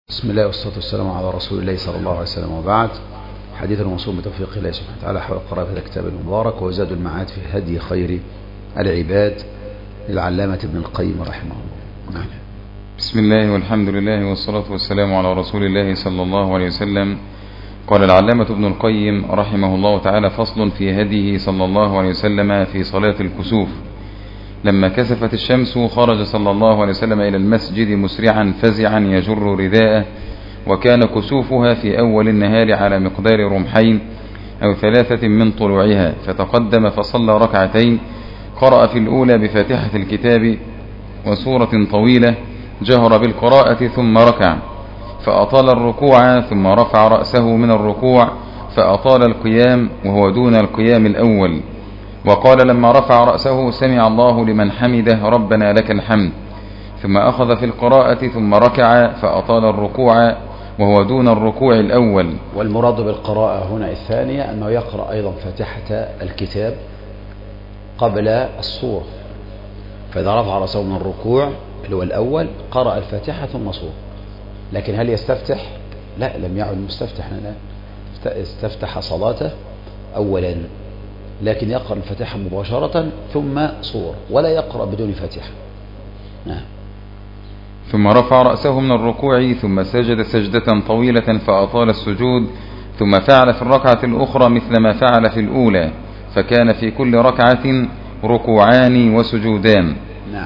بسم الله والصلاة والسلام على رسول الله صلى الله عليه وسلم، وبعد. حديث الموصول بتوفيق الله سبحانه وتعالى حول قراءة الكتاب المبارك وزاد المعاد في هدي خير العباد للعلامة ابن القيم رحمه الله. نعم. بسم الله والحمد لله والصلاة والسلام على رسول الله صلى الله عليه وسلم. قال العلامة ابن القيم رحمه الله تعالى: فصل في هديه صلى الله عليه وسلم في صلاة الكسوف. لما كسفت الشمس خرج صلى الله عليه وسلم إلى المسجد مسرعا فزعا يجر رداءه، وكان كسوفها في أول النهار على مقدار رمحين أو 3 من طلوعها، فتقدم فصلى ركعتين، قرأ في الأولى بفاتحة الكتاب وسورة طويلة، جهر بالقراءة ثم ركع، فأطال الركوع ثم رفع رأسه من الركوع فأطال القيام وهو دون القيام الأول، وقال لما رفع رأسه: سمع الله لمن حمده ربنا لك الحمد، ثم أخذ في القراءة ثم ركع فأطال الركوع وهو دون الركوع الأول. والمراد بالقراءة هنا الثانية أنه يقرأ أيضا فاتحة الكتاب قبل الصورة، فإذا رفع رأسه من الركوع اللي هو الأول قرأ الفاتحة ثم صورة. لكن هل يستفتح؟ لا، لم يعد مستفتحا الآن، استفتح صلاته أولا، لكن يقرأ الفاتحة مباشرة ثم صورة، ولا يقرأ بدون فاتحة. نعم. ثم رفع رأسه من الركوع ثم سجد سجدة طويلة فأطال السجود، ثم فعل في الركعة الأخرى مثل ما فعل في الأولى، فكان في كل ركعة ركوعان وسجودان. نعم.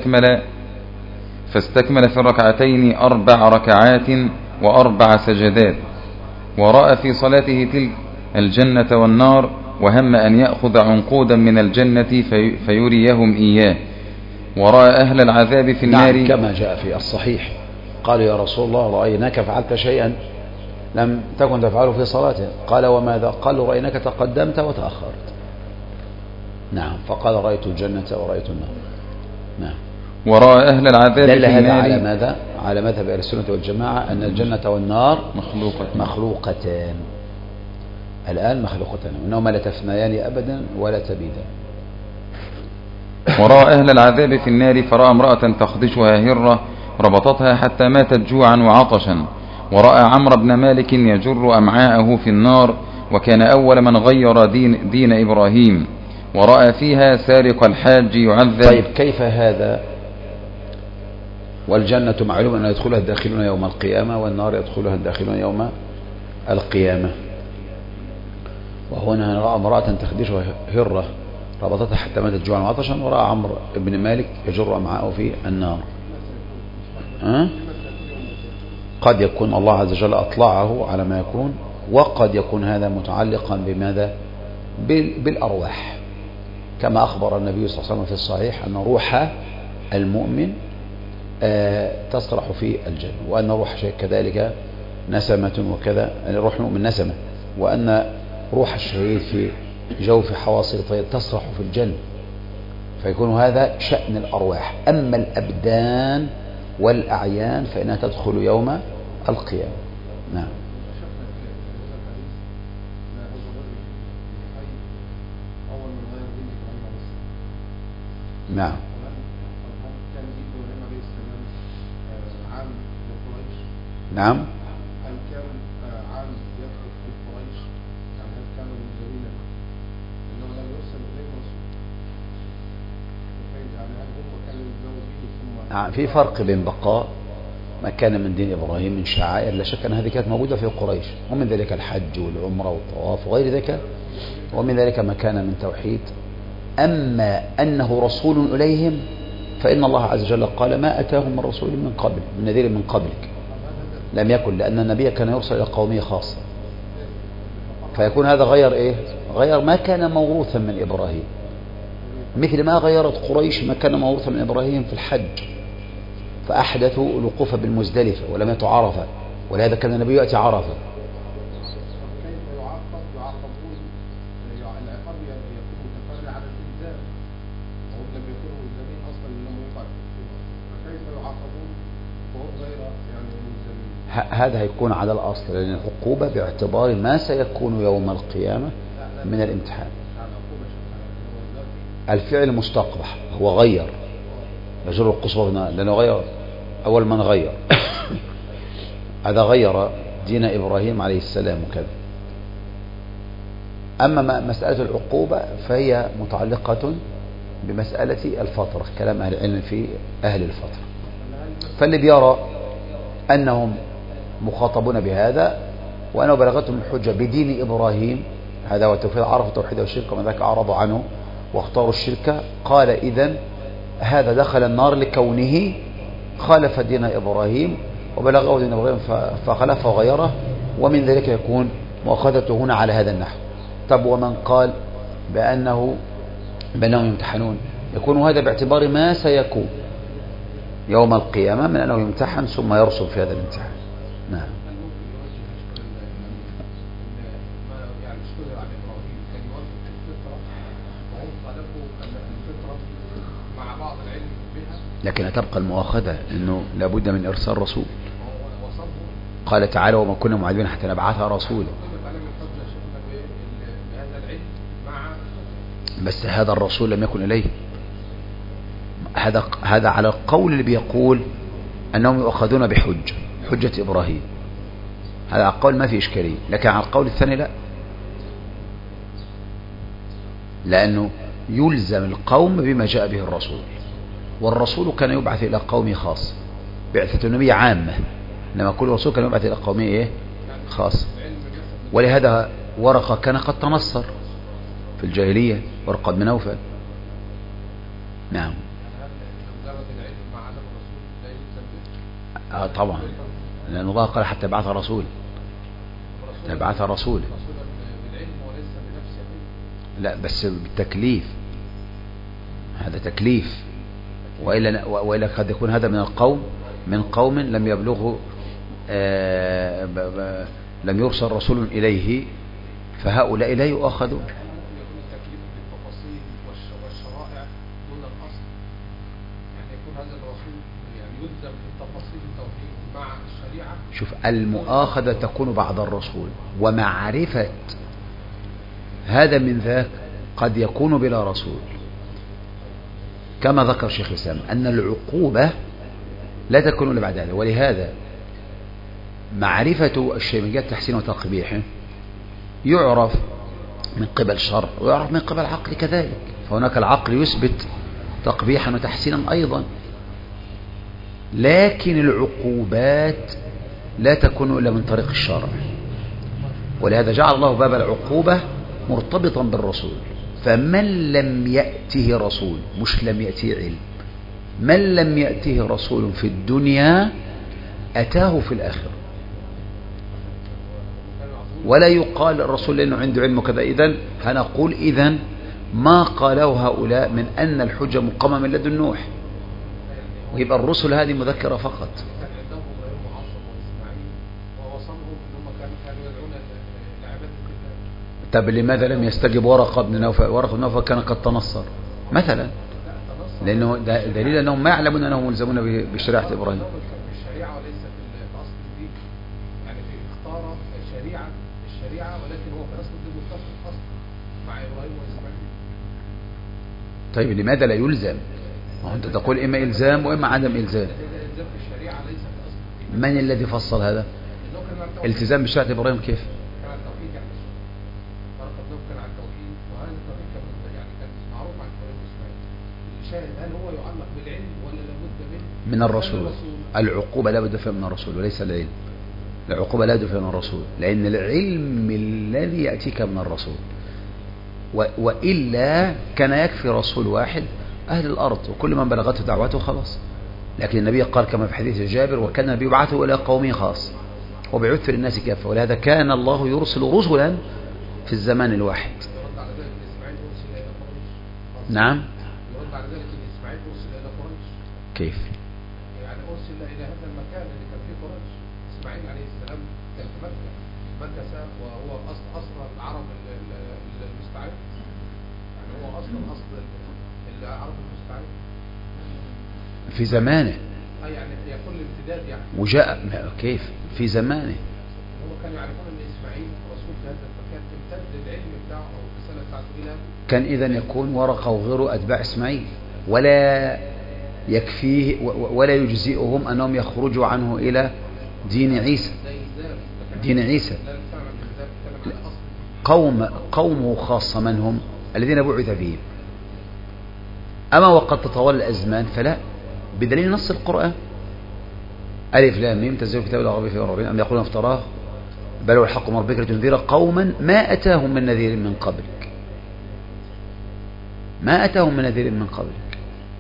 فاستكمل في الركعتين 4 ركعات و4 سجدات، ورأى في صلاته تلك الجنة والنار، وهم أن يأخذ عنقودا من الجنة فيريهم إياه، ورأى أهل العذاب في النار. نعم، كما جاء في الصحيح، قالوا يا رسول الله رأيناك فعلت شيئا لم تكن تفعله في صلاته، قال وماذا؟ قالوا رأيناك تقدمت وتأخرت. نعم. فقال رأيت الجنة ورأيت النار. نعم. ورأى أهل العذاب في النار. هذا على ماذا؟ على مذهب أهل السنة والجماعة أن الجنة والنار مخلوقتان الآن، مخلوقتان، وإنهما لا تفنيان أبدا ولا تبيدان. ورأى أهل العذاب في النار، فرأى امرأة تخدشها هرة ربطتها حتى ماتت جوعا وعطشا، ورأى عمرو بن مالك يجر أمعاءه في النار، وكان أول من غير دين إبراهيم، ورأى فيها سارق الحاج يعذب. طيب، كيف هذا؟ والجنة معلوم أن يدخلها الداخلون يوم القيامة، والنار يدخلها الداخلون يوم القيامة. وهنا رأى امرأة تخدشها هرة ربطتها حتى ماتت جوعا وعطشا، ورأى عمرو بن مالك يجر أمعاءه في النار. قد يكون الله عز وجل أطلعه على ما يكون، وقد يكون هذا متعلقا بماذا؟ بالأرواح، كما أخبر النبي صلى الله عليه وسلم في الصحيح أن روح المؤمن تسرح في الجنة، وأن روح شيء كذلك نسمة وكذا، يعني روح المؤمن نسمة، وأن روح الشهيد في جوف حواصل الطير تسرح في الجنة، فيكون هذا شأن الأرواح. أما الأبدان والأعيان فإنها تدخل يوم القيامة. نعم. نعم. نعم. في فرق بين بقاء ما كان من دين إبراهيم من شعائر، لا شك أن هذه كانت موجودة في قريش، ومن ذلك الحج والعمرة والطواف وغير ذلك، ومن ذلك ما كان من توحيد. أما أنه رسول إليهم فإن الله عز وجل قال ما أتاهم من رسول من قبل، من نذير من قبلك لم يكن، لأن النبي كان يرسل إلى قومية خاصة، فيكون هذا غير إيه؟ غير ما كان موروثا من إبراهيم، مثل ما غيرت قريش ما كان موروثا من إبراهيم في الحج، فأحدثوا الوقوف بالمزدلفة ولم يأتوا عرفة، ولهذا كان النبي يأتي عرفة. هذا هيكون على الأصل، لأن العقوبة باعتبار ما سيكون يوم القيامة من الامتحان. الفعل مستقبح، هو غير يجر القصوى، لأنه غير أول من غير هذا غير دين إبراهيم عليه السلام وكذا. أما مسألة العقوبة فهي متعلقة بمسألة الفترة، كلام أهل العلم في أهل الفترة. فاللي بيرى أنهم مخاطبون بهذا وأنه بلغتهم الحجة بدين إبراهيم، هذا هو التوحيد، عرفوا التوحيد والشرك ومن ذاك أعرضوا عنه واختاروا الشرك، قال إذن هذا دخل النار لكونه خالف دين إبراهيم وبلغه دين إبراهيم فخلفه وغيره، ومن ذلك يكون مؤاخذته هنا على هذا النحو. طب ومن قال بأنهم يمتحنون، يكون هذا باعتبار ما سيكون يوم القيامة من أنه يمتحن ثم يرسل في هذا الامتحان. نعم. لكن هتبقى المؤاخذة أنه لابد من إرسال رسول. قال تعالى وما كنا معذبين حتى نبعث رسولا. بس هذا الرسول لم يكن إليه. هذا على القول اللي بيقول أنهم يؤخذون حجة إبراهيم، هذا على القول ما في إشكالية. لكن على القول الثاني لا، لأنه يلزم القوم بما جاء به الرسول، والرسول كان يبعث إلى قومه خاص، بعثة النبي عامة، إنما كل رسول كان يبعث إلى قومه خاص. ولهذا ورقة كان قد تنصر في الجاهلية، ورقة بن نوفل. نعم. طبعا، لأن الله قال حتى بعث رسول، بعث رسول. لا بس بالتكليف، هذا تكليف، وإلا قد يكون هذا من قوم لم يبلغوا، لم يرسل رسول إليه، فهؤلاء لا يؤاخذون. شوف، المؤاخذة تكون بعد الرسول، ومعرفة هذا من ذاك قد يكون بلا رسول، كما ذكر شيخ الإسلام أن العقوبة لا تكون إلا بعد هذا. ولهذا معرفة الشيء من جهة تحسين وتقبيحه يعرف من قبل الشرع ويعرف من قبل العقل كذلك، فهناك العقل يثبت تقبيحا وتحسينا أيضا، لكن العقوبات لا تكون إلا من طريق الشرع. ولهذا جعل الله باب العقوبة مرتبطا بالرسول، فمن لم يأته رسول، مش لم يأته علم، من لم يأته رسول في الدنيا أتاه في الآخرة. ولا يقال الرسول لأنه عنده علم كذا، إذن هنقول إذن ما قاله هؤلاء من أن الحجة مقامة من لدن نوح، ويبقى الرسل هذه مذكرة فقط. طب لماذا لم يستجب ورقة بن نوفل؟ ورقة بن نوفل كان قد تنصر مثلا، لأنه دليل أنهم ما يعلمون أنهم ملزمون بشريعة إبراهيم. الشريعة وليس في أصل الدين، يعني في اختار الشريعة ولكن هو في أصل الدين متفق أصلا مع إبراهيم وإسماعيل. طيب لماذا لا يلزم؟ أنت تقول إما إلزام وإما عدم إلزام. الإلزام في الشريعة ليس في أصل الدين. من الذي فصل هذا؟ التزام بشريعة إبراهيم كيف؟ كان على التوحيد، يعني ورقة بن نوفل كان على التوحيد، وهذا التوحيد كان معروف عن إبراهيم وإسماعيل. الشاهد هل هو يعلق بالعلم ولا لابد من الرسول؟ العقوبة لا بد فيها من الرسول وليس العلم. العقوبة لا بد فيها من الرسول، لأن العلم الذي يأتيك من الرسول، وإلا كان يكفي رسول واحد أهل الأرض وكل من بلغته دعوته خلاص. لكن النبي قال كما في حديث جابر وكان النبي يبعثه إلى قومه خاص وبيعث للناس كافة، ولهذا كان الله يرسل رسلا في الزمان الواحد. نعم. يرد على ذلك ان اسماعيل ارسل الى قريش. كيف؟ يعني ارسل الى هذا المكان اللي كان فيه قريش. اسماعيل عليه السلام كان في مكة وهو اصل العرب المستعد، يعني هو اصل العرب المستعد في زمانه. يعني يكون الامتداد يعني. وجاء كيف في زمانه. هو كانوا يعرفون ان اسماعيل رسول في هذا المكان، امتد العلم بتاعه او الرساله بتاعته الى كان إذن يكون ورقة وغيره أتباع إسماعيل، ولا يكفيه ولا يجزئهم أنهم يخرجوا عنه إلى دين عيسى، دين عيسى. لا نتكلم عن الإنزال، نتكلم عن أصل قومه خاصة من هم الذين بعث فيهم. أما وقد تطول الأزمان فلا، بدليل نص القرآن ألف لام ميم تنزيل الكتاب العربي في ربهم أم يقولون افتراه بل هو الحق من ربك لتنذر قوما ما أتاهم من نذير من قبلك، ما أتاهم من نذير من قبلك.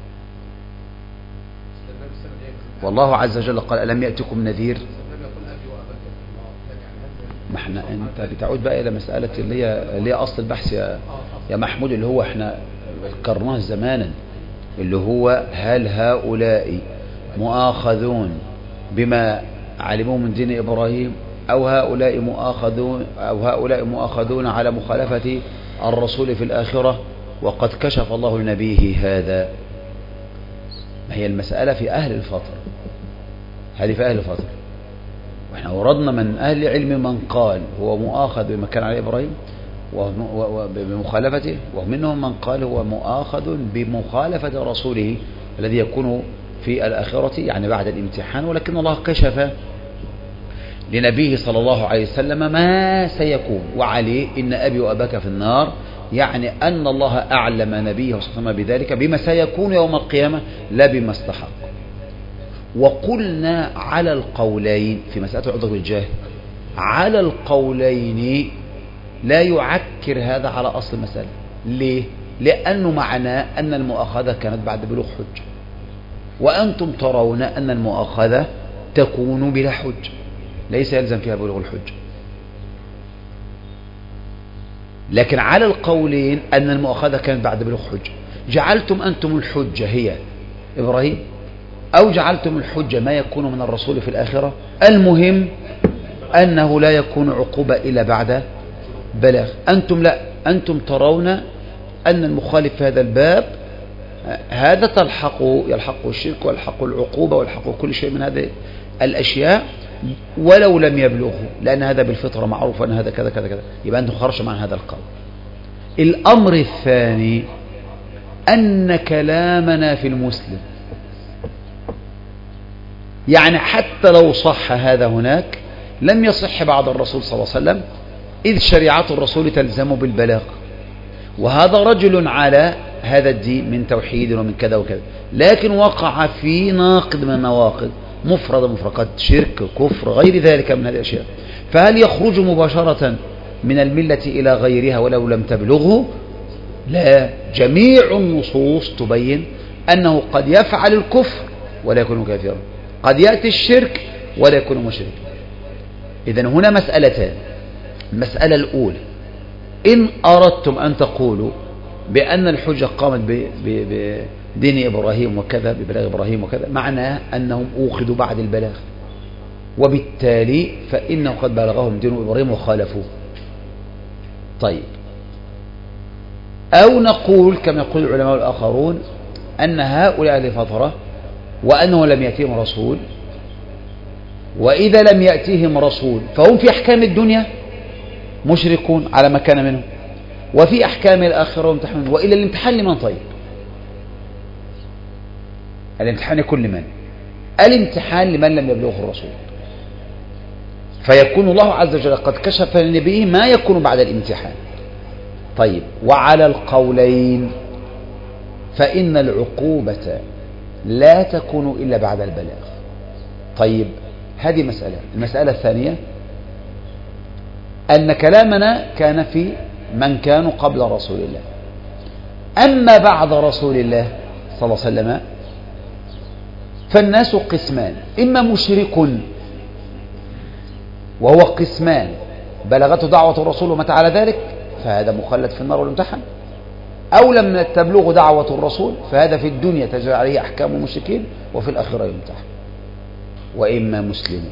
والله عز وجل قال ألم يأتكم نذير. ما احنا انت بتعود بقى الى مسألة اللي هي اصل البحث يا محمود، اللي هو احنا ذكرناه زمانا، اللي هو هل هؤلاء مؤاخذون بما علموه من دين ابراهيم او هؤلاء مؤاخذون على مخالفة الرسول في الآخرة وقد كشف الله لنبيه هذا. ما هي المسألة في أهل الفترة، هذه في أهل الفترة، واحنا وردنا من أهل العلم من قال هو مؤاخذ بما كان عليه إبراهيم بمخالفته، ومنهم من قال هو مؤاخذ بمخالفة رسوله الذي يكون في الآخرة يعني بعد الامتحان، ولكن الله كشف لنبيه صلى الله عليه وسلم ما سيكون، وعليه إن أبي وأباك في النار، يعني أن الله أعلم نبيه صلى الله عليه وسلم بذلك بما سيكون يوم القيامة لا بما استحق. وقلنا على القولين في مسألة العذر بالجهل، على القولين لا يعكر هذا على أصل المسألة. ليه؟ لأنه معناه أن المؤاخذة كانت بعد بلوغ حجة، وأنتم ترون أن المؤاخذة تكون بلا حجة، ليس يلزم فيها بلوغ الحجة. لكن على القولين أن المؤاخذة كانت بعد بلوغ حجة، جعلتم أنتم الحجة هي إبراهيم أو جعلتم الحجة ما يكون من الرسول في الآخرة، المهم أنه لا يكون عقوبة إلا بعد بلاغ. أنتم لا، أنتم ترون أن المخالف في هذا الباب هذا يلحق الشرك ويلحق العقوبة ويلحق كل شيء من هذه الأشياء ولو لم يبلغه، لأن هذا بالفطرة معروف أن هذا كذا كذا كذا، يبقى أنتم خرجتم عن هذا القول. الأمر الثاني أن كلامنا في المسلم، يعني حتى لو صح هذا هناك لم يصح بعد الرسول صلى الله عليه وسلم، إذ شريعة الرسول تلزم بالبلاغ، وهذا رجل على هذا الدين من توحيد ومن كذا وكذا، لكن وقع في ناقض من النواقض، مفردة شرك كفر غير ذلك من هذه الأشياء، فهل يخرج مباشرة من الملة إلى غيرها ولو لم تبلغه؟ لا، جميع النصوص تبين أنه قد يفعل الكفر ولا يكون كافرا، قد يأتي الشرك ولا يكون مشركا. إذن هنا مسألتان. المسألة الأولى، إن أردتم أن تقولوا بأن الحجة قامت بدين إبراهيم وكذا ببلاغ إبراهيم وكذا، معناه أنهم أوخذوا بعد البلاغ، وبالتالي فإنه قد بلغهم دين إبراهيم وخالفوه. طيب، أو نقول كما يقول العلماء الآخرون أن هؤلاء أهل فترة وأنه لم يأتيهم رسول، وإذا لم يأتيهم رسول فهم في أحكام الدنيا مشركون على ما كان منهم، وفي أحكام الآخرة ممتحنون. وإلا الامتحان لمن؟ طيب الامتحان يكون لمن؟ الامتحان لمن لم يبلغه الرسول، فيكون الله عز وجل قد كشف لنبيه ما يكون بعد الامتحان. طيب، وعلى القولين فإن العقوبة لا تكون إلا بعد البلاغ. طيب، هذه مسألة. المسألة الثانية أن كلامنا كان في من كانوا قبل رسول الله، أما بعد رسول الله صلى الله عليه وسلم فالناس قسمان، إما مشرك وهو قسمان بلغته دعوة الرسول ومات على ذلك فهذا مخلد في النار والامتحان، أو لم تبلغ دعوة الرسول فهذا في الدنيا تجري عليه أحكام المشركين وفي الآخرة يمتحن. وإما مسلم،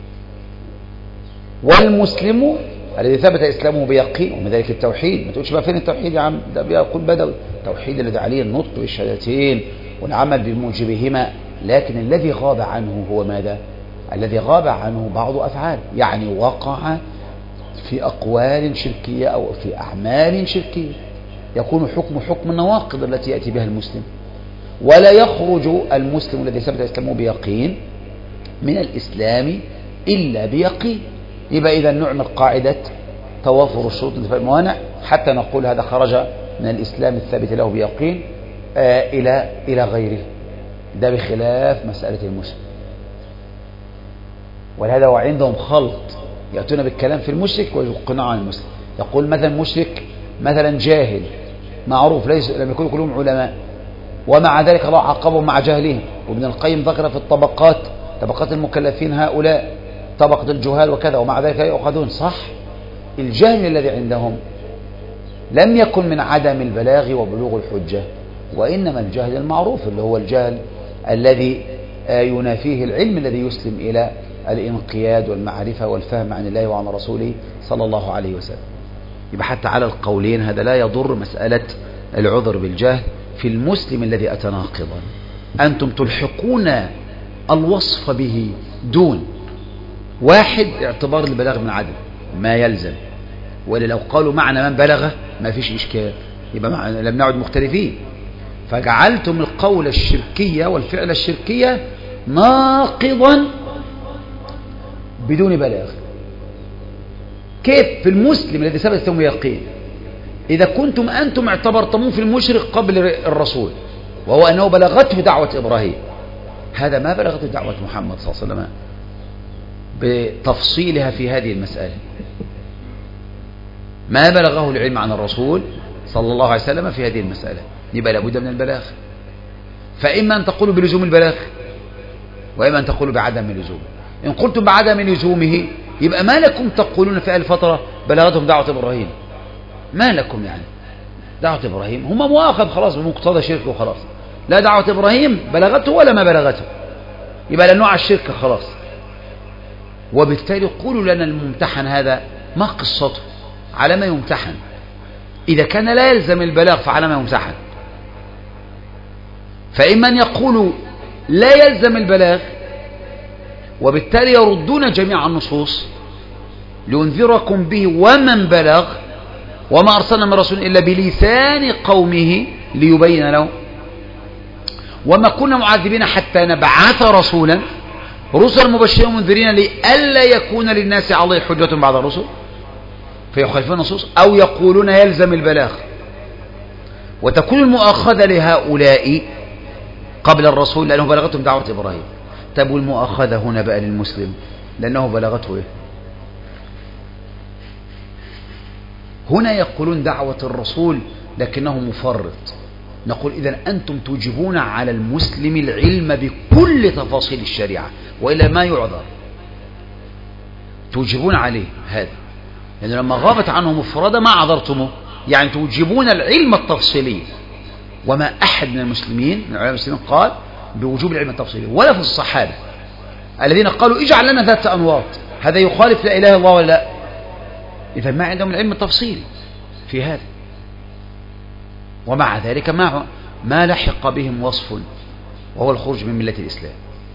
والمسلم الذي ثبت إسلامه بيقين، ومن ذلك التوحيد. ما تقولش بقى فين التوحيد يا عم، ده بيقول بدوي، التوحيد الذي عليه النطق بالشهادتين والعمل بموجبهما، لكن الذي غاب عنه هو ماذا؟ الذي غاب عنه بعض أفعال، يعني وقع في أقوال شركية أو في أعمال شركية، يكون حكم النواقض التي يأتي بها المسلم. ولا يخرج المسلم الذي ثبت إسلامه بيقين من الإسلام إلا بيقين. يبقى إذا نعمل قاعدة توافر الشروط انتفاء الموانع حتى نقول هذا خرج من الإسلام الثابت له بيقين إلى غيره. ده بخلاف مسألة المسلم. ولهذا هو عندهم خلط، يأتون بالكلام في المشرك ويقنعوا عن المسلم. يقول مثلا مشرك مثلا جاهل معروف، ليس لم يكونوا كلهم علماء، ومع ذلك الله عاقبهم مع جهلهم. وابن القيم ذكر في الطبقات طبقات المكلفين هؤلاء طبقة الجهال وكذا، ومع ذلك يؤخذون. صح، الجهل الذي عندهم لم يكن من عدم البلاغ وبلوغ الحجة، وإنما الجهل المعروف اللي هو الجهل الذي ينافيه العلم الذي يسلم إلى الانقياد والمعرفة والفهم عن الله وعن رسوله صلى الله عليه وسلم. يبقى حتى على القولين هذا لا يضر مسألة العذر بالجهل في المسلم الذي أتى ناقضا. أنتم تلحقون الوصف به دون واحد اعتبار البلاغ من عدم ما يلزم، ولا لو قالوا معنى من بلغه ما فيش إشكال، يبقى لم نعد مختلفين. فجعلتم القول الشركية والفعل الشركية ناقضا بدون بلاغ. كيف في المسلم الذي ثبت له يقين؟ إذا كنتم أنتم اعتبرتموه في المشرك قبل الرسول وهو أنه بلغته دعوة إبراهيم، هذا ما بلغته دعوة محمد صلى الله عليه وسلم بتفصيلها في هذه المسألة. ما بلغه العلم عن الرسول صلى الله عليه وسلم في هذه المسألة، يبقى لابد من البلاغ. فإما أن تقولوا بلزوم البلاغ، وإما أن تقولوا بعدم لزومه. إن قلتم بعدم لزومه يبقى ما لكم تقولون في الفترة بلغتهم دعوة إبراهيم؟ ما لكم يعني دعوة إبراهيم هم مؤاخذ خلاص بمقتضى شرك وخلاص، لا دعوة إبراهيم بلغته ولا ما بلغته، يبقى لا نوع الشرك خلاص. وبالتالي قولوا لنا الممتحن هذا ما قصته، على ما يمتحن؟ إذا كان لا يلزم البلاغ فعلى ما يمتحن؟ فإما أن يقولوا لا يلزم البلاغ وبالتالي يردون جميع النصوص لينذركم به ومن بلغ، وما أرسلنا من رسول إلا بلسان قومه ليبين له، وما كنا معذبين حتى نبعث رسولا، رسلا مبشرين ومنذرين لئلا يكون للناس عليه حجة بعد الرسل، فيخالفون النصوص. أو يقولون يلزم البلاغ، وتكون المؤاخذة لهؤلاء قبل الرسول لأنه بلغتهم دعوة إبراهيم. طب والمؤاخذة هنا بقى للمسلم لأنه بلغته إيه؟ هنا يقولون دعوة الرسول لكنه مفرط. نقول إذن أنتم توجبون على المسلم العلم بكل تفاصيل الشريعة وإلا ما يعذر، توجبون عليه هذا، لأن لما غابت عنه مفردة ما عذرتموه، يعني توجبون العلم التفصيلي. وما أحد من المسلمين من علماء المسلمين قال بوجوب العلم التفصيلي، ولا في الصحابة الذين قالوا اجعل لنا ذات أنواط، هذا يخالف لا إله إلا الله ولا لا؟ إذا ما عندهم العلم التفصيلي في هذا. ومع ذلك ما لحق بهم وصف وهو الخروج من ملة الإسلام.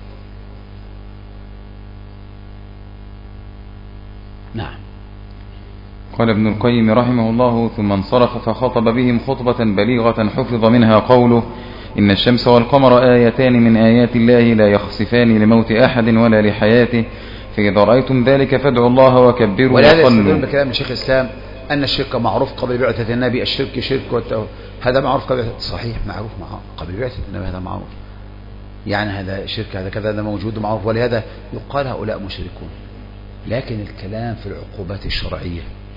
نعم. قال ابن القيم رحمه الله: ثم انصرف فخطب بهم خطبة بليغة حفظ منها قوله: إن الشمس والقمر آيتان من آيات الله لا يخسفان لموت أحد ولا لحياته، فإذا رأيتم ذلك فادعوا الله وكبروا ولا وصلوا. يستدل بكلام الشيخ الإسلام أن الشرك معروف قبل بعثة النبي، الشرك شرك هذا معروف قبل، صحيح معروف قبل بعثة النبي، هذا معروف، يعني هذا شرك هذا كذا هذا موجود معروف، ولهذا يقال هؤلاء مشركون. لكن الكلام في العقوبات الشرعية،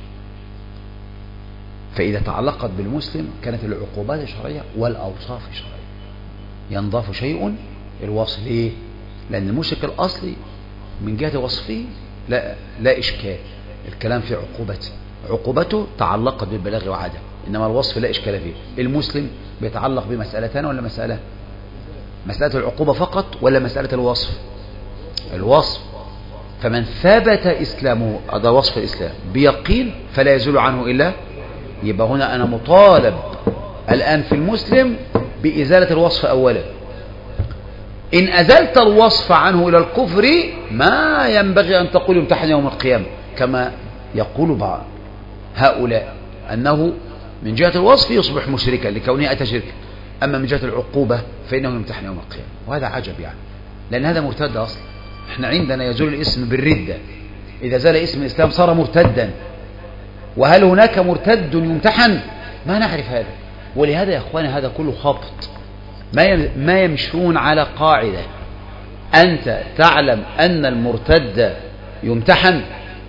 فإذا تعلقت بالمسلم كانت العقوبات الشرعية والأوصاف الشرعية ينضاف شيء الوصف. ليه؟ لأن المشرك الأصلي من جهة وصفه لا إشكال، الكلام في عقوبته تعلقت بالبلاغ وعدم، إنما الوصف لا إشكال فيه. المسلم بيتعلق بمسألتان ولا مسألة العقوبة فقط ولا مسألة الوصف. فمن ثبت إسلامه، هذا وصف الإسلام بيقين فلا يزول عنه إلا، يبقى هنا أنا مطالب الآن في المسلم بإزالة الوصف أولا. إن أزلت الوصف عنه إلى الكفر ما ينبغي أن تقول يمتحن يوم القيامة كما يقول بعض هؤلاء، أنه من جهة الوصف يصبح مشركا لكونه أتى شركا، أما من جهة العقوبة فإنه يمتحن يوم القيامة. وهذا عجب يعني، لأن هذا مرتد أصلا، احنا عندنا يزول الاسم بالردة، إذا زال اسم الإسلام صار مرتدا. وهل هناك مرتد يمتحن؟ ما نعرف هذا. ولهذا يا أخواني هذا كله خبط، ما يمشون على قاعدة. أنت تعلم أن المرتد يمتحن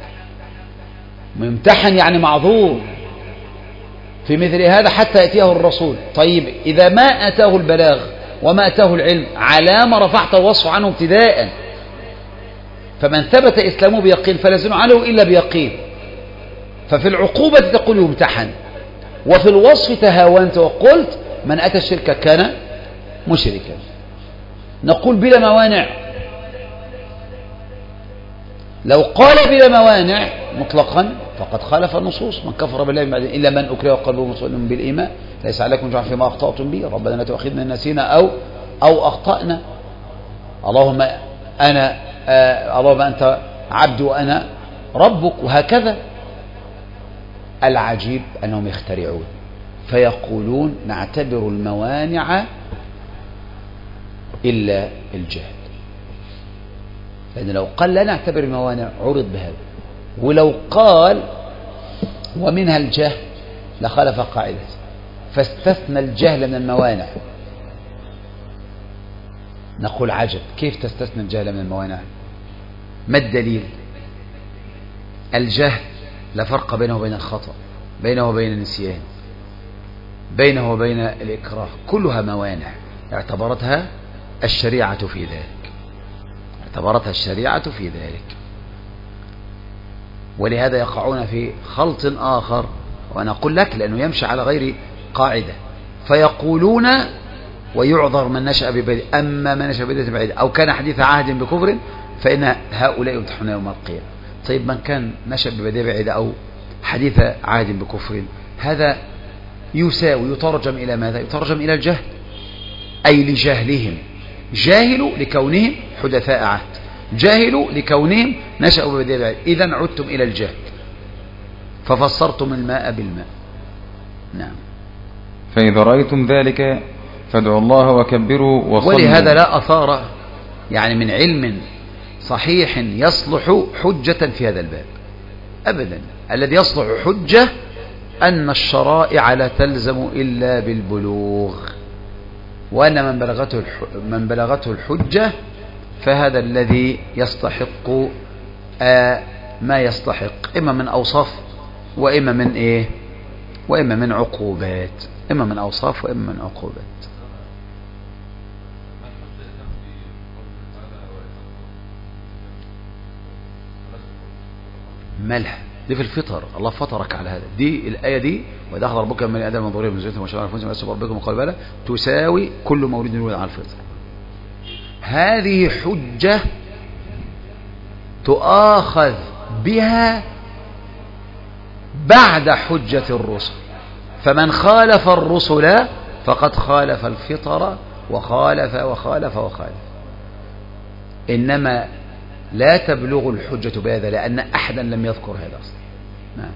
يعني معذور في مثل هذا حتى يأتيه الرسول. طيب إذا ما أتاه البلاغ وما أتاه العلم، علامة رفعت الوصف عنه ابتداء. فمن ثبت إسلامه بيقين فلا يزن عنه إلا بيقين. ففي العقوبة تقول يمتحن، وفي الوصف تهاونت وقلت من أتى الشرك كان مشركا. نقول بلا موانع. لو قال بلا موانع مطلقا فقد خالف النصوص. من كفر بالله من بعد إلا من أكره وقلبه مطمئن بالإيمان ليس عليكم جناح فيما أخطأتم به ربنا لا تؤاخذنا إن نسينا أو أخطأنا. اللهم أنت عبد وأنا ربك، وهكذا. العجيب أنهم يخترعون فيقولون نعتبر الموانع إلا الجهل. لأن لو قال لا نعتبر الموانع عرض بهذا، ولو قال ومنها الجهل لخالف قاعدة، فاستثنى الجهل من الموانع. نقول عجب، كيف تستثنى الجهل من الموانع؟ ما الدليل؟ الجهل لا فرق بينه وبين الخطأ، بينه وبين النسيان، بينه وبين الإكراه، كلها موانع اعتبرتها الشريعة في ذلك، اعتبرتها الشريعة في ذلك. ولهذا يقعون في خلط آخر، وأنا أقول لك لأنه يمشي على غير قاعدة. فيقولون ويعذر من نشأ ببدء، أما من نشأ ببدء بعيد أو كان حديث عهد بكفر فإن هؤلاء يمتحنون يوم القيامة. طيب من كان نشأ ببدء بعيد أو حديث عهد بكفر، هذا يساوي يترجم إلى ماذا؟ يترجم إلى الجهل، أي لجهلهم. جاهلوا لكونهم حدثاء عهد، جاهلوا لكونهم نشأوا ببدء بعيد. إذن عدتم إلى الجهل ففسرتم الماء بالماء. نعم. فإذا رأيتم ذلك فادعوا الله وكبروا وصلوا. ولهذا لا أثار يعني من علم صحيح يصلح حجة في هذا الباب أبدا. الذي يصلح حجة أن الشرائع لا تلزم إلا بالبلوغ، وأن من بلغته الحجة فهذا الذي يستحق ما يستحق، إما من أوصاف وإما من إيه، وإما من عقوبات، إما من أوصاف وإما من عقوبات. ملح دي في الفطر، الله فطرك على هذا. دي الآية دي وإذا أخذ ربك من آدم من ظهورهم من ذريتهم وشرع أنفسهم وأسلم ربكم وقال بلى تساوي كل مولود يولد على الفطر. هذه حجة تؤاخذ بها بعد حجة الرسل، فمن خالف الرسل فقد خالف الفطر وخالف وخالف وخالف. إنما لا تبلغ الحجة بهذا لأن أحدا لم يذكر هذا أصلا. نعم.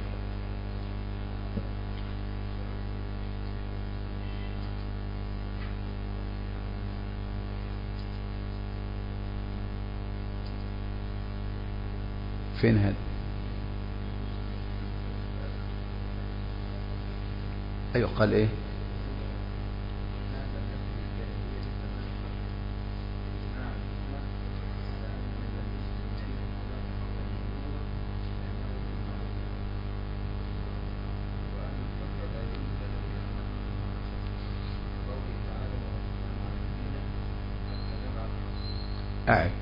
فين هذا؟ أيوة قال إيه؟ أعد.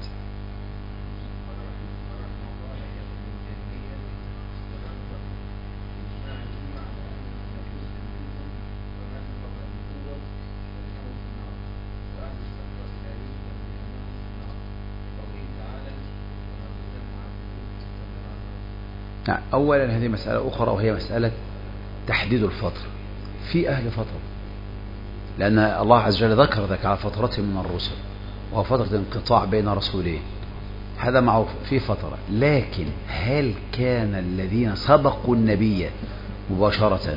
أولا هذه مسألة أخرى وهي مسألة تحديد الفترة. في أهل فترة، لأن الله عز وجل ذكر ذلك على فترة من الرسل، وهو فترة انقطاع بين رسولين، هذا معروف في فترة. لكن هل كان الذين سبقوا النبي مباشرة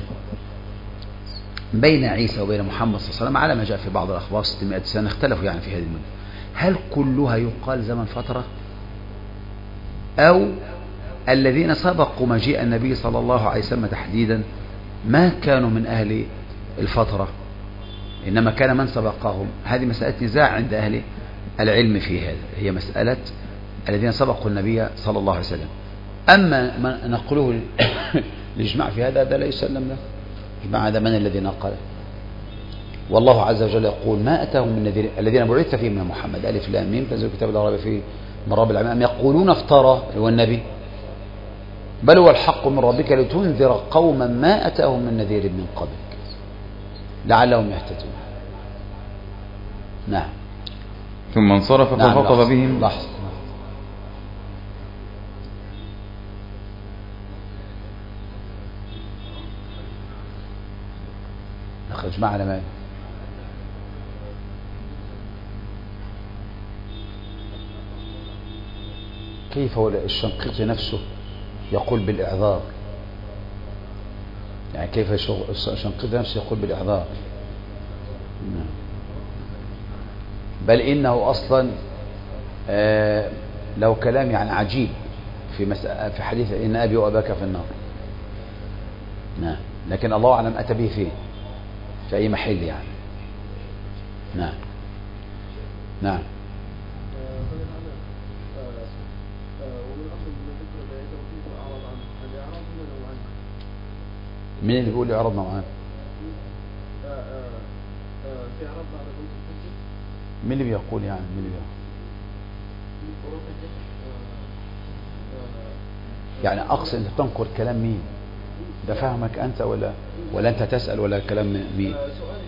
بين عيسى وبين محمد صلى الله عليه وسلم على ما جاء في بعض الأخبار 600 سنة، اختلفوا يعني في هذه المدة، هل كلها يقال زمن فترة أو الذين سبقوا مجيء النبي صلى الله عليه وسلم تحديدا ما كانوا من أهل الفترة، إنما كان من سبقهم. هذه مسألة نزاع عند أهل العلم في هذا، هي مسألة الذين سبقوا النبي صلى الله عليه وسلم. أما ما نقوله الإجماع في هذا لا يسلم له. إجماع هذا من الذي نقله؟ والله عز وجل يقول ما أتاهم من نذير الذين بعث فيهم من محمد ألف لام ميم تنزيل الكتاب لا ريب فيه من رب العالمين أم يقولون افترى هو النبي بل هو الحق من ربك لتنذر قوما ما أتاهم من نذير من قبلك لعلهم يهتدون. نعم. ثم انصرف فخطب بهم. لحظة. نخرج معنا ما كيف هو الشنقيطي نفسه يقول بالإعذار؟ يعني كيف الشنقيطي نفسه يقول بالإعذار؟ بل إنه أصلا لو كلام يعني عجيب في حديث إن أبي وأباك في النار. نعم. لكن الله أعلم أتى به فين، في أي محل يعني. نعم. نعم. مين اللي بيقول اعرض نوعان؟ مين اللي بيقول يعني؟ مين اللي بيقول؟ يعني أقصد أنت تنقل كلام مين؟ ده فهمك أنت ولا أنت تسأل ولا كلام مين؟ سؤال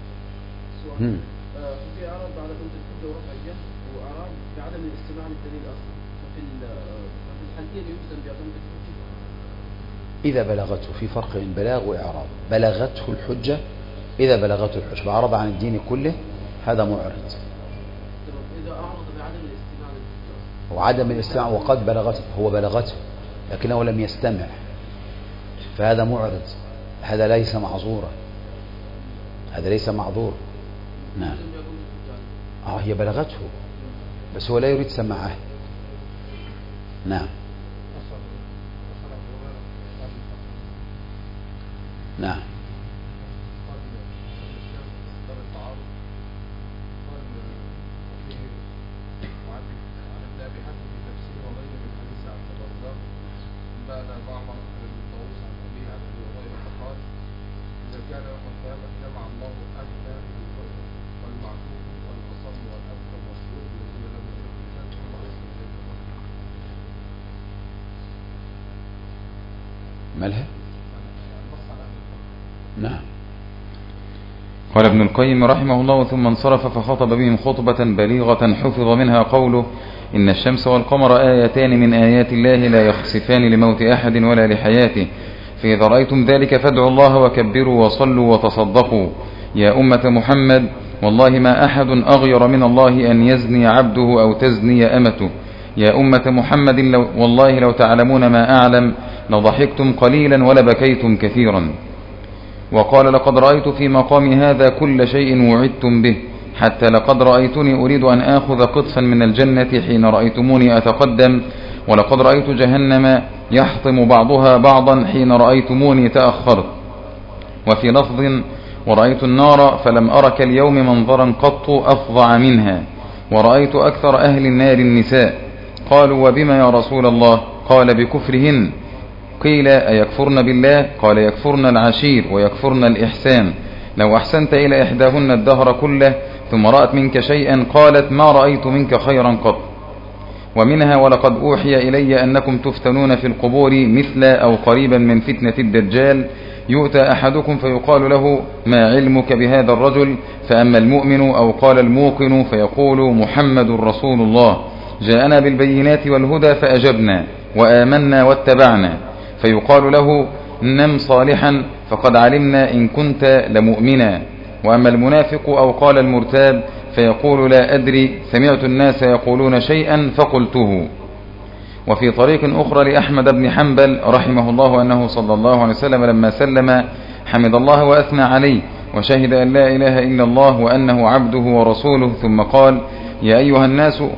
في إعراض بعد كنت الحجة ورفع الجهل وإعراض بعدم الاستماع للدليل أصلا، ففي الحالتين يجزم بإقامة الحجة. إذا بلغته، في فرق بين بلاغ وإعراض. بلغته الحجة، إذا بلغته الحجة وأعرض عن الدين كله هذا معرض. إذا أعرض بعدم الاستماع للحجة وعدم الاستماع وقد بلغته، هو بلغته لكنه لم يستمع فهذا معرض، هذا ليس معذورا، هذا ليس معذور. نعم. هي بلغته بس هو لا يريد سماعه. نعم. نعم. مالها؟ نعم. قال ابن القيم رحمه الله ثم انصرف فخطب بهم خطبة بليغة حفظ منها قوله إن الشمس والقمر آيتان من آيات الله لا يخسفان لموت أحد ولا لحياته فإذا رأيتم ذلك فادعوا الله وكبروا وصلوا وتصدقوا يا أمة محمد والله ما أحد أغير من الله أن يزني عبده أو تزني أمته يا أمة محمد والله لو تعلمون ما أعلم لضحكتم قليلا ولبكيتم كثيرا. وقال لقد رأيت في مقام هذا كل شيء وعدتم به حتى لقد رأيتني أريد أن آخذ قطفا من الجنة حين رأيتموني أتقدم ولقد رأيت جهنم يحطم بعضها بعضا حين رأيتموني تأخرت. وفي لفظ ورأيت النار فلم أرك اليوم منظرا قط أفظع منها ورأيت أكثر أهل النار النساء. قالوا وبما يا رسول الله؟ قال بكفرهن. قيل أيكفرن بالله؟ قال يكفرن العشير ويكفرن الإحسان. لو أحسنت إلى إحداهن الدهر كله ثم رأت منك شيئا قالت ما رأيت منك خيرا قط. ومنها ولقد أوحي إلي أنكم تفتنون في القبور مثل أو قريبا من فتنة الدجال يؤتى أحدكم فيقال له ما علمك بهذا الرجل فأما المؤمن أو قال الموقن فيقول محمد رسول الله جاءنا بالبينات والهدى فأجبنا وآمنا واتبعنا فيقال له نم صالحا فقد علمنا إن كنت لمؤمنا. وأما المنافق أو قال المرتاب فيقول لا أدري سمعت الناس يقولون شيئا فقلته. وفي طريق أخرى لأحمد بن حنبل رحمه الله أنه صلى الله عليه وسلم لما سلم حمد الله وأثنى عليه وشهد أن لا إله إلا الله وأنه عبده ورسوله ثم قال يا أيها الناس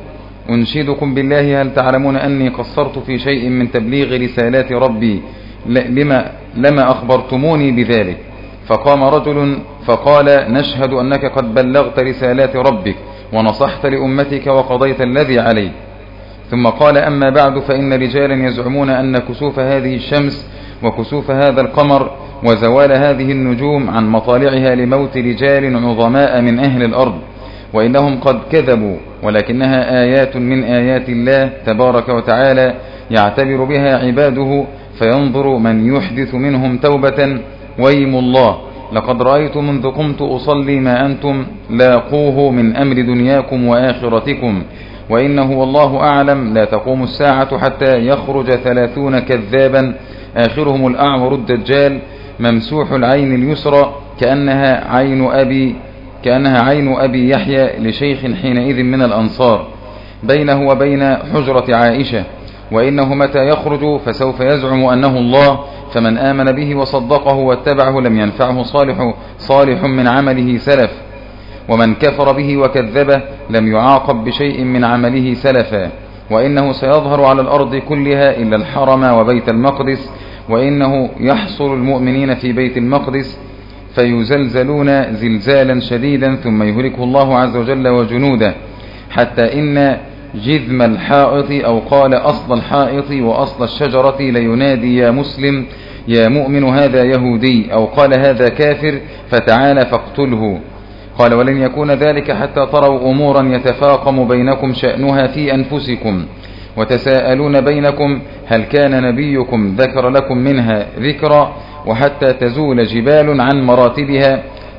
أنشدكم بالله هل تعلمون أني قصرت في شيء من تبليغ رسالات ربي لما أخبرتموني بذلك؟ فقام رجل فقال نشهد أنك قد بلغت رسالات ربك ونصحت لأمتك وقضيت الذي عليك. ثم قال أما بعد فإن رجالا يزعمون أن كسوف هذه الشمس وكسوف هذا القمر وزوال هذه النجوم عن مطالعها لموت رجال عظماء من أهل الأرض، وإنهم قد كذبوا، ولكنها آيات من آيات الله تبارك وتعالى يعتبر بها عباده فينظر من يحدث منهم توبة. ويم الله لقد رأيت منذ قمت أصلي ما أنتم لاقوه من أمر دنياكم وآخرتكم، وإنه والله أعلم لا تقوم الساعة حتى يخرج 30 كذابا آخرهم الأعور الدجال ممسوح العين اليسرى كأنها عين أبي يحيى لشيخ حينئذ من الأنصار بينه وبين حجرة عائشة، وإنه متى يخرج فسوف يزعم أنه الله، فمن آمن به وصدقه واتبعه لم ينفعه صالح من عمله سلف، ومن كفر به وكذبه لم يعاقب بشيء من عمله سلفا، وإنه سيظهر على الأرض كلها إلا الحرم وبيت المقدس، وإنه يحصل المؤمنين في بيت المقدس فيزلزلون زلزالا شديدا ثم يهلكه الله عز وجل وجنوده، حتى إن جذم الحائط أو قال أصل الحائط وأصل الشجرة لينادي يا مسلم يا مؤمن هذا يهودي، أو قال هذا كافر فتعالى فاقتله. قال ولن يكون ذلك حتى تروا أمورا يتفاقم بينكم شأنها في أنفسكم وتساءلون بينكم هل كان نبيكم ذكر لكم منها ذكرا، وحتى تزول جبال عن مراتبها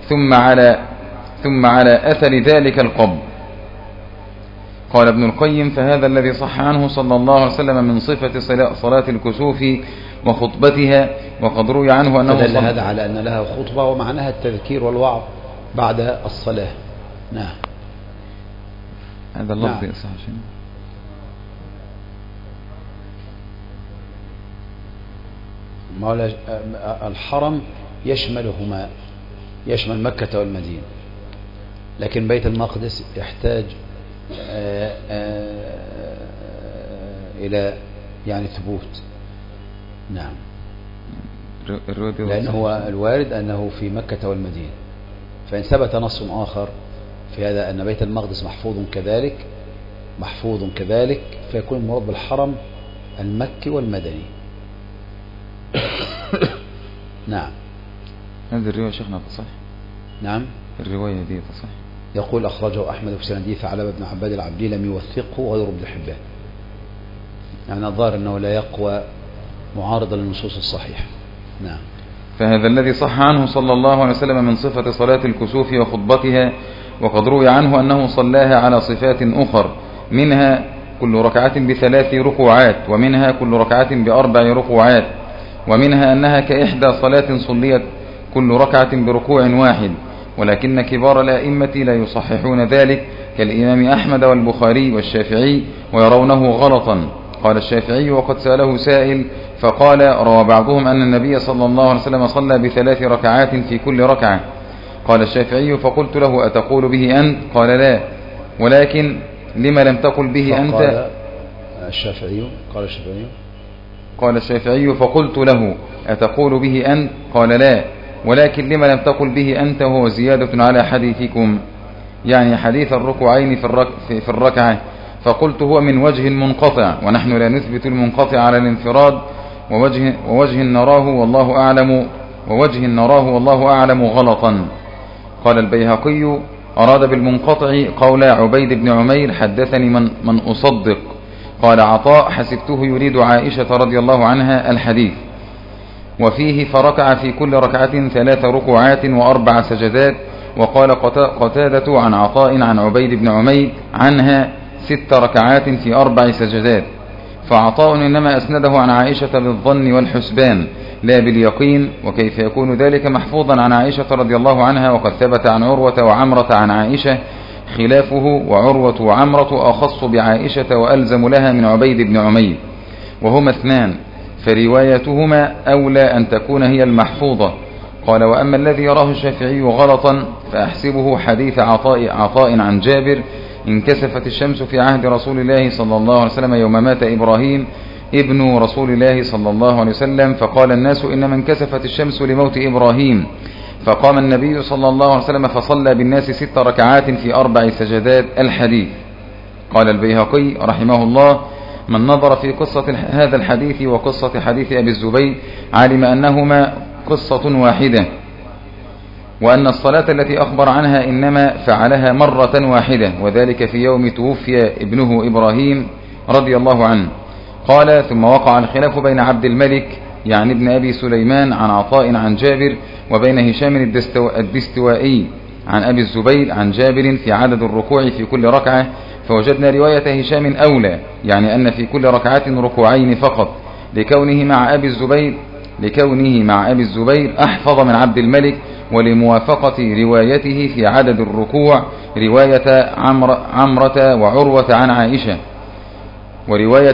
ثم على أثر ذلك القبض. قال ابن القيم فهذا الذي صح عنه صلى الله عليه وسلم من صفة صلاة الكسوف وخطبتها، وقد روي عنه أنه دل هذا على أن لها خطبة ومعناها التذكير والوعظ بعد الصلاة. نعم هذا اللفظ يصح شيء. الحرم يشملهما، يشمل مكة والمدينة، لكن بيت المقدس يحتاج إلى يعني ثبوت. نعم لأنه هو الوارد أنه في مكة والمدينة، فإن ثبت نص آخر في هذا أن بيت المقدس محفوظ كذلك فيكون المراد بالحرم المكي والمدني. نعم هذه الرواية شيخنا تصح؟ نعم الرواية دي تصح. يقول أخرجه أحمد في سنده ثعلبة بن عباد العبدي لم يوثقه غير ابن حبان، يعني الظاهر أنه لا يقوى معارضة للنصوص الصحيحة. نعم فهذا الذي صح عنه صلى الله عليه وسلم من صفة صلاة الكسوف وخطبتها، وقد روي عنه أنه صلاها على صفات أخر، منها كل ركعة ب3 ركوعات، ومنها كل ركعة ب4 ركوعات، ومنها أنها كإحدى صلاة صليت كل ركعة بركوع واحد، ولكن كبار الأئمة لا يصححون ذلك كالإمام أحمد والبخاري والشافعي ويرونه غلطا. قال الشافعي وقد سأله سائل فقال روى بعضهم أن النبي صلى الله عليه وسلم صلى ب3 ركعات في كل ركعة. قال الشافعي فقلت له أتقول به أنت؟ قال لا، ولكن لما لم تقل به أنت؟ قال الشافعي فقلت له أتقول به أنت؟ قال لا، ولكن لما لم تقل به أنت وهو زيادة على حديثكم، يعني حديث الركوعين في الركعة. فقلت هو من وجه منقطع، ونحن لا نثبت المنقطع على الانفراد، ووجه نراه والله أعلم غلطا. قال البيهقي أراد بالمنقطع قول عبيد بن عمير حدثني من أصدق. قال عطاء حسبته يريد عائشة رضي الله عنها الحديث. وفيه فركع في كل ركعة 3 ركوعات و4 سجدات. وقال قتادة عن عطاء عن عبيد بن عمير عنها 6 ركعات في 4 سجدات. فعطاء إنما أسنده عن عائشة بالظن والحسبان لا باليقين، وكيف يكون ذلك محفوظا عن عائشة رضي الله عنها وقد ثبت عن عروة وعمرة عن عائشة خلافه، وعروة وعمرة أخص بعائشة وألزم لها من عبيد بن عمير، وهما 2، فروايتهما أولى أن تكون هي المحفوظة. قال وأما الذي يراه الشافعي غلطا فأحسبه حديث عطاء عن جابر انكسفت الشمس في عهد رسول الله صلى الله عليه وسلم يوم مات إبراهيم ابن رسول الله صلى الله عليه وسلم، فقال الناس إنما انكسفت الشمس لموت إبراهيم، فقام النبي صلى الله عليه وسلم فصلى بالناس 6 ركعات في 4 سجدات. الحديث. قال البيهقي رحمه الله: من نظر في قصة هذا الحديث وقصة حديث أبي الزبير علم أنهما قصة واحدة، وأن الصلاة التي أخبر عنها إنما فعلها مرة واحدة، وذلك في يوم توفي ابنه إبراهيم رضي الله عنه. قال: ثم وقع الخلاف بين عبد الملك يعني ابن أبي سليمان عن عطاء عن جابر، وبين هشام الدستوائي عن أبي الزبير عن جابر في عدد الركوع في كل ركعة، فوجدنا رواية هشام أولى، يعني أن في كل ركعة ركوعين فقط، لكونه مع أبي الزبير أحفظ من عبد الملك، ولموافقة روايته في عدد الركوع رواية عمرة وعروة عن عائشة، ورواية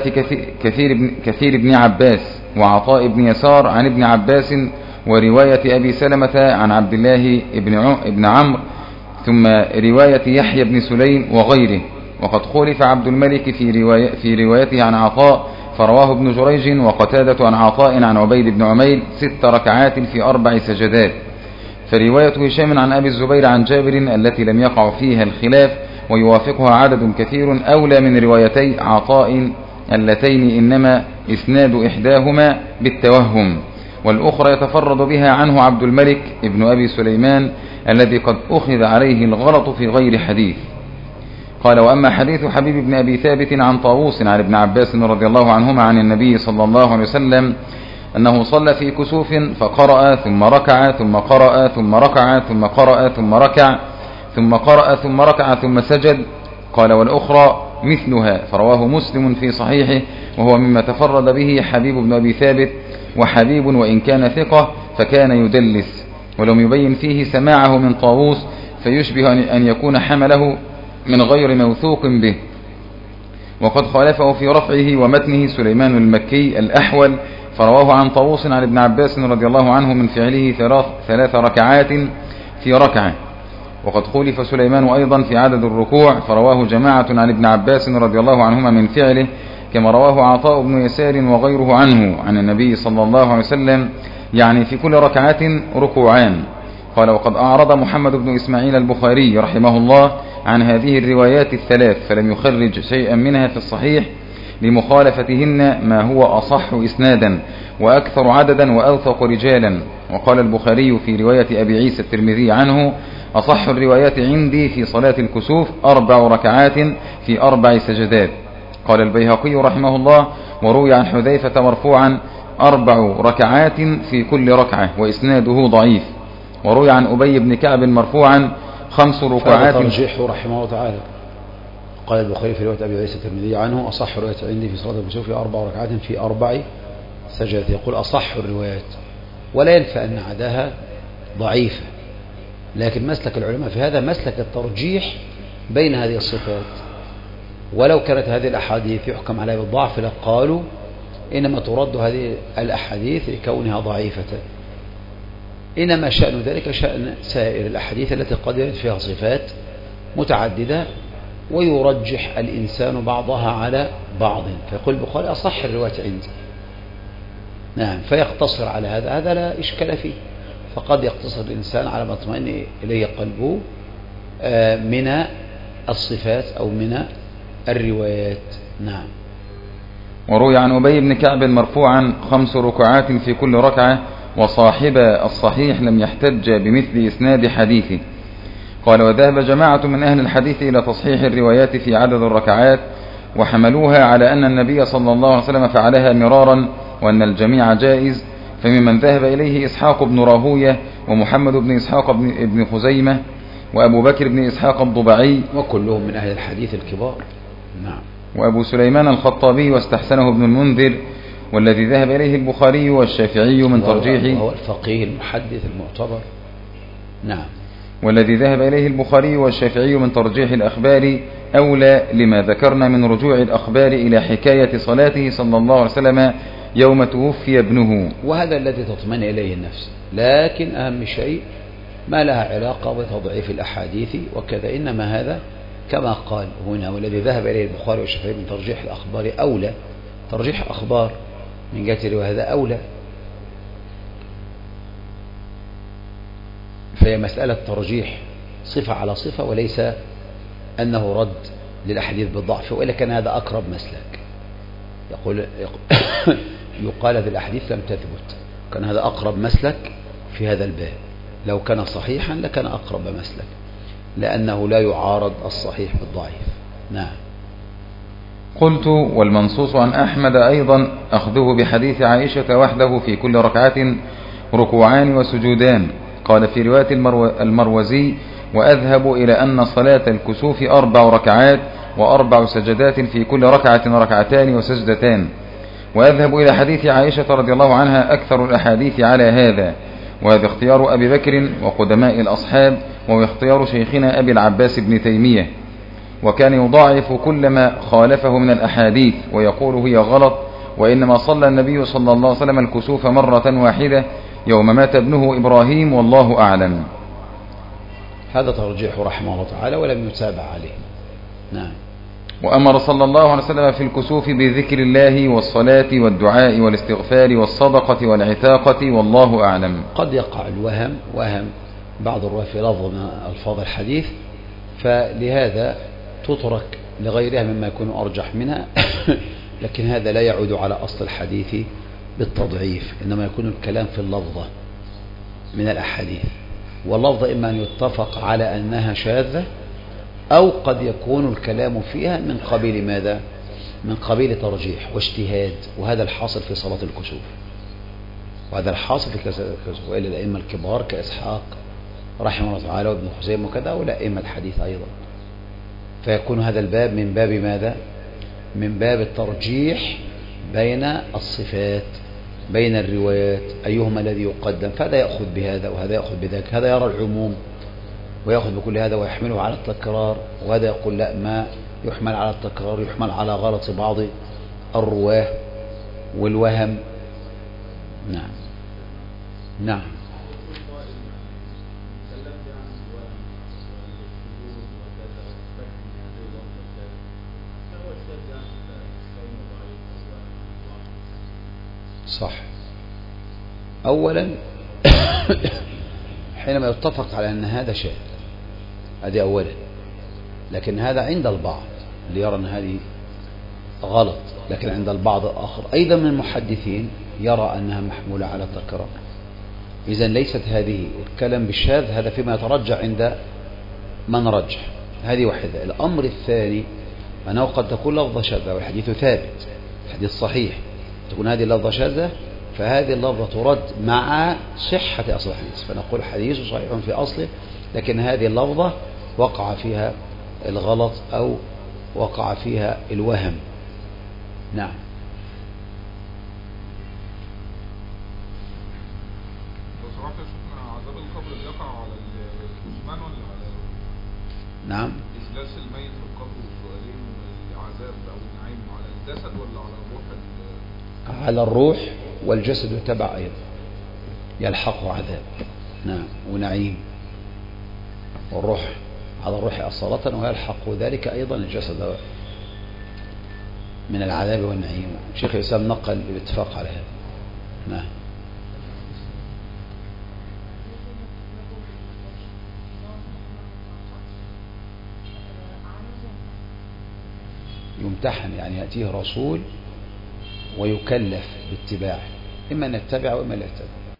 كثير بن عباس وعطاء بن يسار عن ابن عباس، ورواية أبي سلمة عن عبد الله ابن عمرو، ثم رواية يحيى بن سليم وغيره. وقد خولف عبد الملك في روايته عن عطاء، فرواه ابن جريج وقتادة عن عطاء عن عبيد بن عمير 6 ركعات في 4 سجدات. فرواية هشام عن أبي الزبير عن جابر التي لم يقع فيها الخلاف ويوافقها عدد كثير أولى من روايتي عطاء اللتين إنما إسناد إحداهما بالتوهم، والأخرى يتفرد بها عنه عبد الملك ابن أبي سليمان الذي قد أخذ عليه الغلط في غير حديث. قال: وأما حديث حبيب بن أبي ثابت عن طاووس عن ابن عباس رضي الله عنهما عن النبي صلى الله عليه وسلم أنه صلى في كسوف فقرأ ثم ركع ثم قرأ ثم ركع ثم قرأ ثم ركع ثم قرأ ثم ركع ثم سجد. قال: والأخرى مثلها، فرواه مسلم في صحيحه، وهو مما تفرد به حبيب بن أبي ثابت، وحبيب وإن كان ثقة فكان يدلس، ولم يبين فيه سماعه من طاووس، فيشبه أن يكون حمله من غير موثوق به. وقد خالفه في رفعه ومتنه سليمان المكي الأحول، فرواه عن طاووس عن ابن عباس رضي الله عنه من فعله 3 ركعات في ركعة. وقد خولف سليمان أيضا في عدد الركوع، فرواه جماعة عن ابن عباس رضي الله عنهما من فعله، كما رواه عطاء بن يسار وغيره عنه عن النبي صلى الله عليه وسلم، يعني في كل ركعة ركوعان. قال: وقد أعرض محمد بن إسماعيل البخاري رحمه الله عن هذه الروايات ال3، فلم يخرج شيئا منها في الصحيح لمخالفتهن ما هو أصح إسنادا وأكثر عددا وأوثق رجالا. وقال البخاري في رواية أبي عيسى الترمذي عنه: أصح الروايات عندي في صلاة الكسوف 4 ركعات في 4 سجدات. قال البيهقي رحمه الله: وروي عن حذيفة مرفوعا 4 ركعات في كل ركعة، وإسناده ضعيف. وروي عن أبي بن كعب مرفوعا 5 ركعات. ترجيحه رحمه الله تعالى. قال البخاري في رواية أبي عيسى الترمذي عنه: أصح رواية عندي في صلاة الكسوف 4 ركعات في 4 سجدات. يقول أصح الروايات، ولا ينفع أن عداها ضعيفة، لكن مسلك العلماء في هذا مسلك الترجيح بين هذه الصفات. ولو كانت هذه الأحاديث يحكم عليها بالضعف لقالوا إنما ترد هذه الأحاديث لكونها ضعيفة، إنما شأن ذلك شأن سائر الأحاديث التي قد يرد فيها صفات متعددة ويرجح الإنسان بعضها على بعض، فيقول البخاري أصح الروايات عندي. نعم، فيقتصر على هذا لا إشكال فيه. فقد يقتصر الإنسان على ما اطمئن إليه قلبه من الصفات أو من الروايات. نعم. وروي عن أبي بن كعب مرفوعا 5 ركعات في كل ركعة، وصاحب الصحيح لم يحتج بمثل إسناد حديثه. قال: وذهب جماعة من أهل الحديث إلى تصحيح الروايات في عدد الركعات، وحملوها على أن النبي صلى الله عليه وسلم فعلها مرارا، وأن الجميع جائز. فممن ذهب إليه إسحاق بن راهوية، ومحمد بن إسحاق بن خزيمة، وأبو بكر بن إسحاق الضبعي، وكلهم من أهل الحديث الكبار. نعم. وأبو سليمان الخطابي، واستحسنه ابن المنذر. والذي ذهب إليه البخاري والشافعي من ترجيح، وهو الفقيه المحدث المعتبر. نعم. والذي ذهب إليه البخاري والشافعي من ترجيح الأخبار أولى لما ذكرنا من رجوع الأخبار إلى حكاية صلاته صلى الله عليه وسلم يوم توفي ابنه، وهذا الذي تطمئن إليه النفس. لكن أهم شيء ما لها علاقة بتضعيف الأحاديث وكذا، إنما هذا كما قال هنا والذي ذهب إليه البخاري والشافعي من ترجيح الأخبار أولى، ترجيح الأخبار من جهة الرواية هذا أولى. فهي مسألة ترجيح صفة على صفة، وليس أنه رد للأحاديث بالضعف، وإلا كان هذا أقرب مسلك. يقال هذه الأحاديث لم تثبت، كان هذا أقرب مسلك في هذا الباب. لو كان صحيحا لكان أقرب مسلك، لأنه لا يعارض الصحيح بالضعيف. نعم. قلت والمنصوص عن أحمد أيضا أخذه بحديث عائشة وحده في كل ركعة ركوعان وسجودان. قال في رواية المروزي وأذهب إلى أن صلاة الكسوف 4 ركعات و4 سجدات في كل ركعة ركعتان وسجدتان. وأذهب إلى حديث عائشة رضي الله عنها أكثر الأحاديث على هذا، وهذا اختيار أبي بكر وقدماء الأصحاب، واختيار شيخنا أبي العباس بن تيمية، وكان يضاعف كل ما خالفه من الأحاديث ويقول هي غلط، وإنما صلى النبي صلى الله عليه وسلم الكسوف مرة واحدة يوم مات ابنه إبراهيم والله أعلم. هذا ترجيح رحمه الله تعالى ولم يتابع عليه. نعم. وأمر صلى الله عليه وسلم في الكسوف بذكر الله والصلاة والدعاء والاستغفار والصدقة والعتاقة والله أعلم. قد يقع الوهم، وهم بعض الرواة في لفظ من ألفاظ الحديث، فلهذا تترك لغيرها مما يكون أرجح منها لكن هذا لا يعود على أصل الحديث بالتضعيف، إنما يكون الكلام في اللفظة من الأحاديث، واللفظة إما أن يتفق على أنها شاذة، أو قد يكون الكلام فيها من قبيل ماذا؟ من قبيل ترجيح واجتهاد، وهذا الحاصل في صلاة الكسوف، وهذا الحاصل في الكسوف، وإلا الأئمة الكبار كإسحاق رحمه الله تعالى وابن خزيمة وكذا، والأئمة الحديث أيضا. فيكون هذا الباب من باب ماذا؟ من باب الترجيح بين الصفات، بين الروايات، أيهما الذي يقدم، فهذا يأخذ بهذا وهذا يأخذ بذاك، هذا يرى العموم ويأخذ بكل هذا ويحمله على التكرار، وهذا يقول لا، ما يحمل على التكرار يحمل على غلط بعض الرواه والوهم. نعم. نعم. صح. أولا حينما يتفق على أن هذا شاذ، هذه أولا، لكن هذا عند البعض اللي يرى أن هذه غلط، لكن عند البعض الآخر أيضا من المحدثين يرى أنها محمولة على التكرار. إذن ليست هذه الكلام بالشاذ، هذا فيما يترجع عند من رجح. هذه واحدة. الأمر الثاني أنه قد تكون لفظة شاذة والحديث ثابت، الحديث صحيح، تكون هذه اللفظة شاذة، فهذه اللفظة ترد مع صحة أصل الحديث، فنقول الحديث صحيح في أصله، لكن هذه اللفظة وقع فيها الغلط أو وقع فيها الوهم. نعم. عذاب القبر يقع على الجثمان ولا على نعم إجلاس الميت في القبر والسؤالين والعذاب أو النعيم على الجسد ولا على الروح؟ على الروح، والجسد يتبع أيضا يلحقه عذاب. نعم. ونعيم. والروح على الروح أصالة، ويلحق ذلك أيضا الجسد من العذاب والنعيم. شيخ الإسلام نقل الاتفاق على هذا. نعم. يمتحن، يعني يأتيه رسول ويكلف باتباعه، إما أن يتبع وإما لا يتبع.